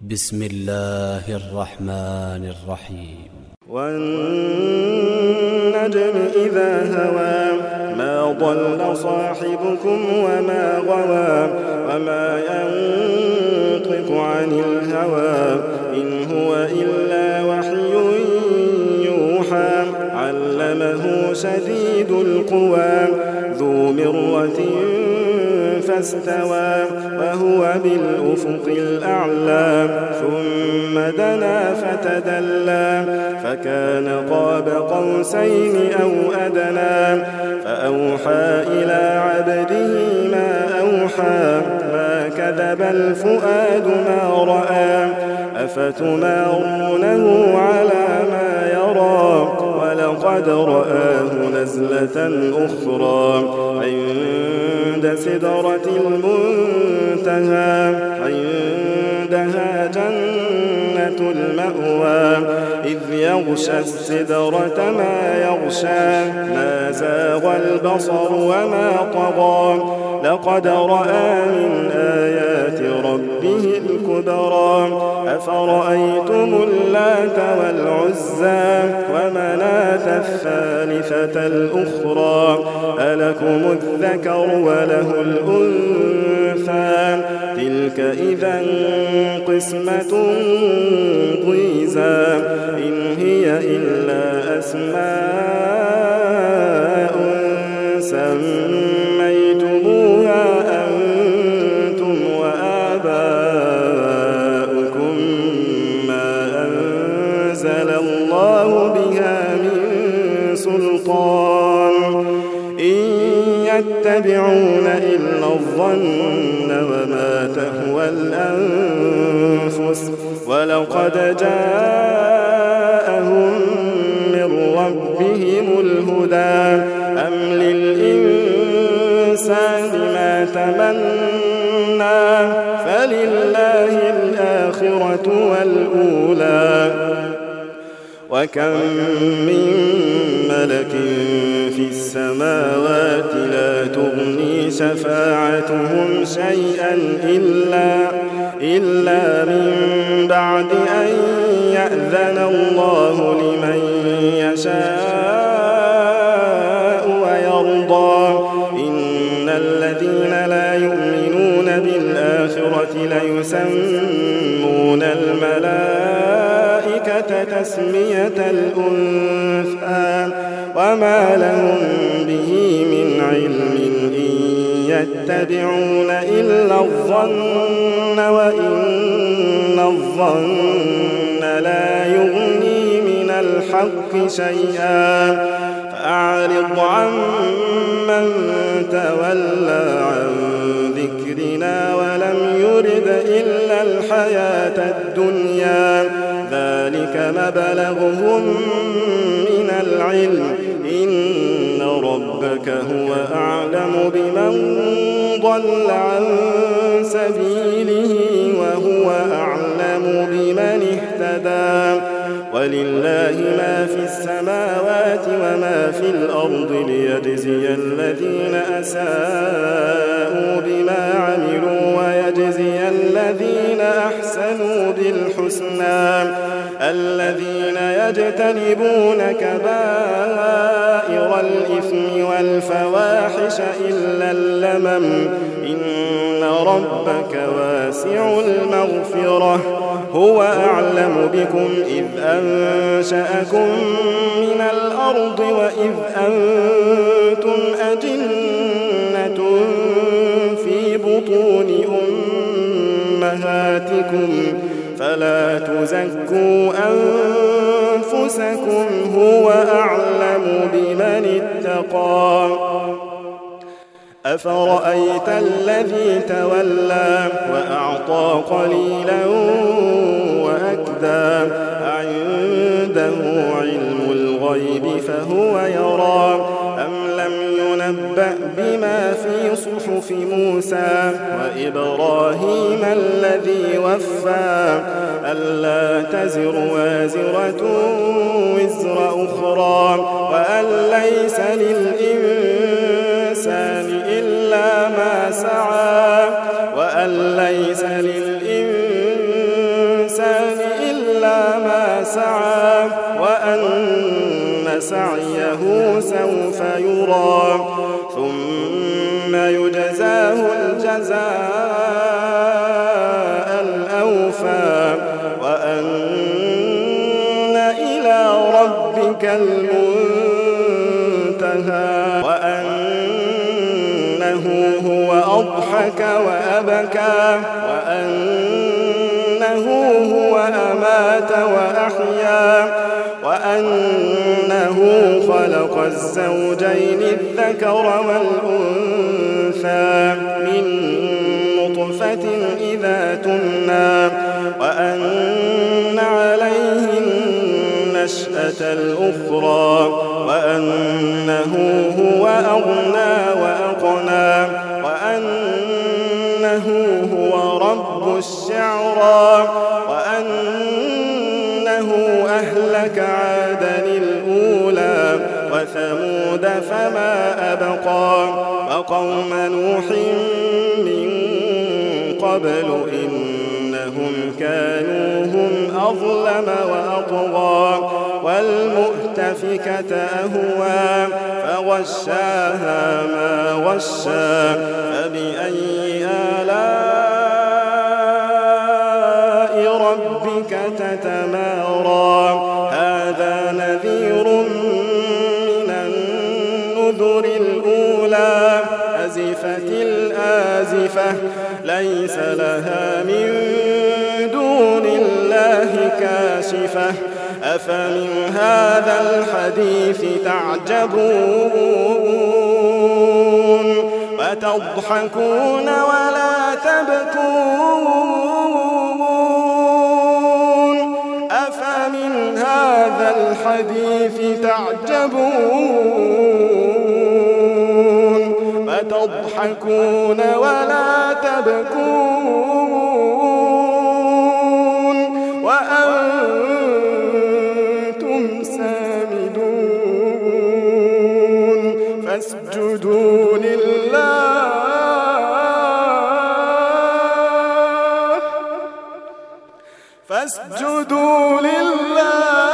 بسم الله الرحمن الرحيم. والنجم إذا هوى ما ضل صاحبكم وما غوى وما ينطق عن الهوى إن هو إلا وحي يوحى علمه شديد القوى ذو مرة فاستوى وهو بالأفق الأعلى ثم دنا فتدلى فكان قاب قوسين أو أدنى فأوحى إلى عبده ما أوحى ما كذب الفؤاد ما رأى أفتمارونه على ما يرى ولقد رآه نزلة أخرى عند سدرة المنتهى عندها جنة المأوى إذ يغشى السدرة ما يغشى ما زاغ البصر وما طغى لقد رأى من آيات ربه الكبرى أفرأيتم اللات والعزى ومناة الثالثة الأخرى ألكم الذكر وله الأنثى تلك إذا قسمة ضيزى إن هي إلا أسماء سميتموها أنتم وآباؤكم ما أنزل الله بها من سلطان إن يتبعون إلا الظن وما تهوى الأنفس ولقد جاءهم من ربهم الهدى أم للإنسان ما تمنى فلله الآخرة والأولى وكم من ملك في السماوات لا تغني شفاعتهم شيئا إلا من بعد أن يأذن الله لمن يشاء ويرضى إن الذين لا يؤمنون بالآخرة ليسمون الملائكة تسمية الأنثى وما لهم به من علم إن يتبعون إلا الظن وإن الظن لا يغني من الحق شيئا فأعرض عمن تولى عن ذكرنا ولم يرد إلا الحياة الدنيا ذلك مبلغهم من العلم إن ربك هو أعلم بمن ضل عن سبيله وهو أعلم بمن اهتدى ولله ما في السماوات وما في الأرض ليجزي الذين أساءوا بما عملوا ويجزي الذين أحسنوا بالحسنى الذين يجتنبون كبائر الإثم والفواحش إلا اللمم إن ربك واسع المغفرة هو أعلم بكم إذ أنشأكم من الأرض وإذ أنتم أجنة في بطون أمهاتكم فلا تزكوا أنفسكم هو أعلم بمن اتقى أفرأيت الذي تولى وأعطى قليلا وأكدى عنده علم الغيب فهو يرى أم لم ينبأ بما في صحف موسى وإبراهيم الذي وفى ألا تزر وازرة وزر أخرى وأن ليس للإنسان إلا ما سعى وأن ليس للإنسان وأن سعيه سوف يرى ثم يجزاه الجزاء الأوفى وأن إلى ربك المنتهى وأنه هو أضحك وأبكى وأنه هو أمات وأحيا وأنه خلق الزوجين الذكر والأنثى من نطفة إذا تمنى وأن عليه النشأة الأخرى وأنه هو أغنى وأقنى وأنه هو رب الشعرى وأنه أهلك عادا الأولى وثمود فما أبقى وقوم نوح من قبل إنهم كانوا هم أظلم وأطغى والمؤتفكة أهوى فغشاها ما غشى فبأي آلاء ربك تتمارى هذا نذير من النذر الأولى أزفت الآزفة ليس لها من دون الله كاشفة أفمن هذا الحديث تعجبون وتضحكون ولا تبكون أفمن هذا الحديث تعجبون وتضحكون ولا تبكون وأنتم سامدون فاسجدوا لله